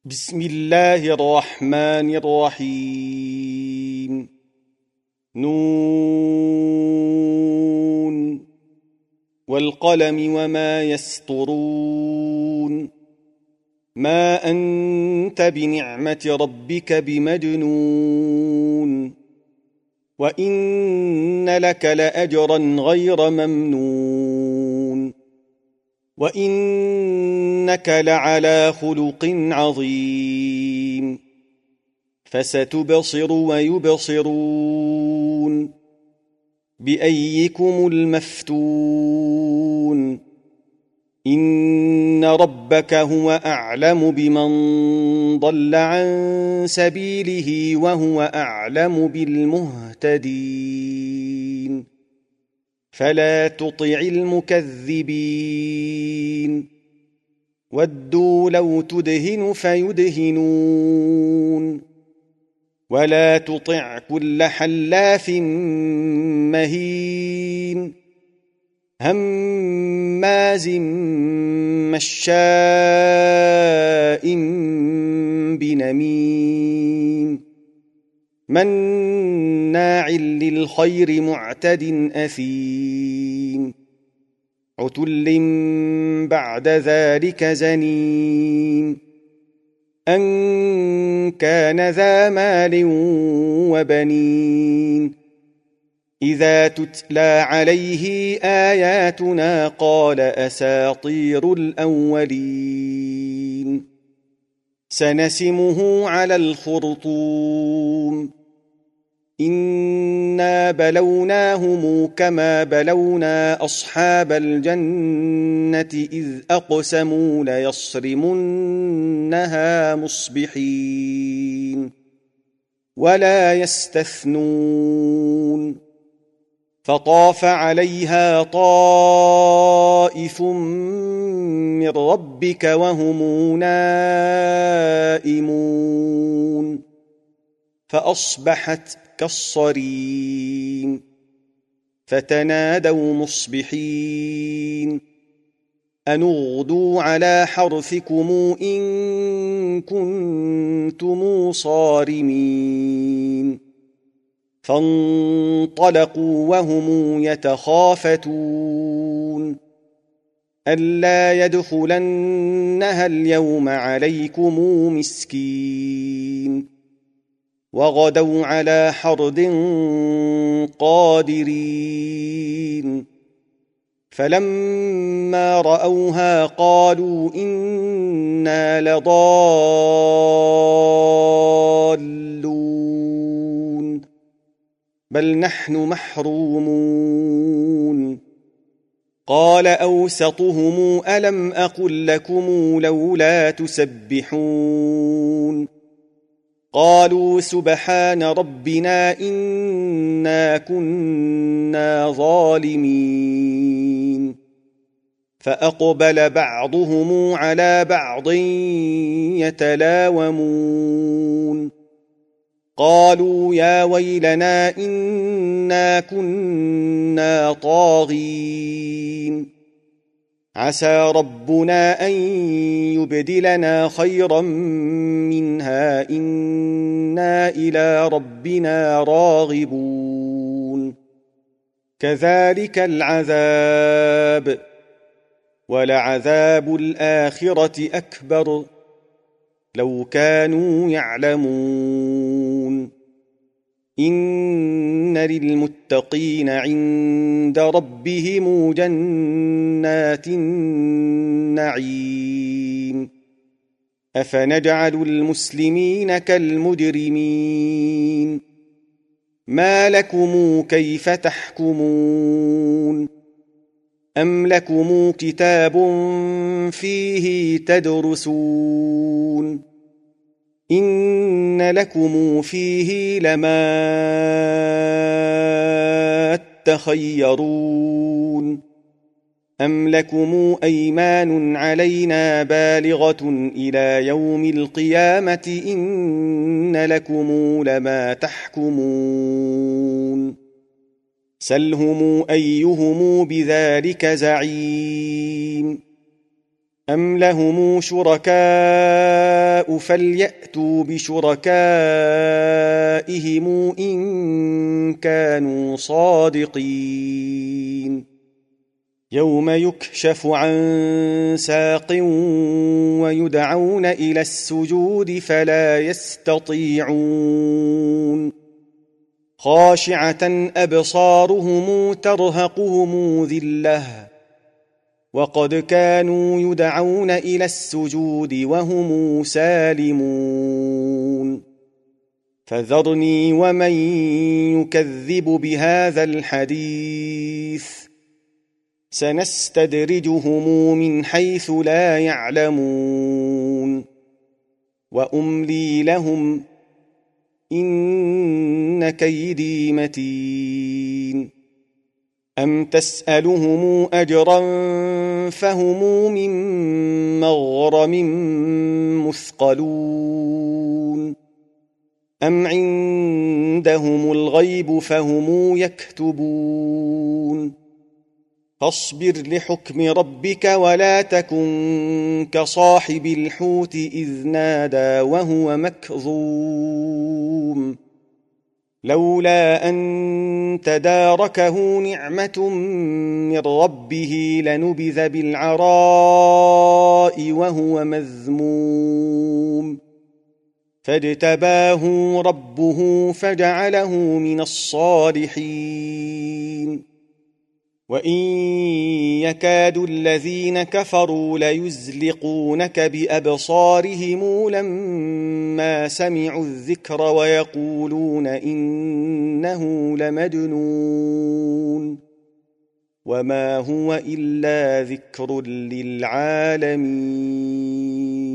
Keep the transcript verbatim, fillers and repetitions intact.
بسم الله الرحمن الرحيم. نون والقلم وما يسطرون. ما أنت بنعمة ربك بمجنون، وإن لك لأجرا غير ممنون، وإنك لعلى خلق عظيم. فستبصر ويبصرون بأيكم المفتون. إن ربك هو أعلم بمن ضل عن سبيله وهو أعلم بالمهتدين. فلا تطع المكذبين. ودوا لو تدهن فيدهنون. ولا تطع كل حلاف مهين هماز مشاء بنميم مناع للخير معتد أثيم عتل بعد ذلك زنيم أن كان ذا مال وبنين. إذا تتلى عليه آياتنا قال أساطير الأولين. سنسمه على الخرطوم. إنا بلوناهم كما بلونا أصحاب الجنة إذ أقسموا ليصرمنها مصبحين ولا يستثنون. فطاف عليها طائف من ربك وهم نائمون فأصبحت كالصريم. فتنادوا مصبحين أن اغدوا على حرثكم إن كنتم صارمين. فانطلقوا وهم يتخافتون ألا يدخلنها اليوم عليكم مسكين. وغدوا على حرد قادرين. فلما رأوها قالوا إنا لضالون بل نحن محرومون. قال أوسطهم ألم أقل لكم لولا تسبحون. قالوا سبحان ربنا إنا كنا ظالمين. فأقبل بعضهم على بعض يتلاومون قالوا يا ويلنا إنا كنا طاغين. عسى ربنا أن يبدلنا خيرا منها إنا إلى ربنا راغبون. كذلك العذاب ولعذاب الآخرة أكبر لو كانوا يعلمون. إن للمتقين عند ربهم جنات النعيم. أفنجعل المسلمين كالمجرمين. ما لكم كيف تحكمون. أم لكم كتاب فيه تدرسون إن لكم فيه لما تخيرون. أم لكم أيمان علينا بالغة إلى يوم القيامة إن لكم لما تحكمون. سلهم أيهم بذلك زعيم. أم لهم شركاء فليأتوا بشركائهم إن كانوا صادقين يوم يكشف عن ساق ويدعون إلى السجود فلا يستطيعون خاشعة أبصارهم ترهقهم ذلة وقد كانوا يدعون إلى السجود وهم سالمون فذرني ومن يكذب بهذا الحديث سنستدرجهم من حيث لا يعلمون وأملي لهم إن كيدي متين أم تسألهم أجرا فهم من مغرم مثقلون أم عندهم الغيب فهم يكتبون فاصبر لحكم ربك ولا تكن كصاحب الحوت إذ نادى وهو مكظوم لولا أن تداركه نعمة من ربه لنبذ بالعراء وهو مذموم فاجتباه ربه فجعله من الصالحين وإن يكاد الذين كفروا ليزلقونك بأبصارهم لما سمعوا الذكر ويقولون إنه لمجنون وما هو إلا ذكر للعالمين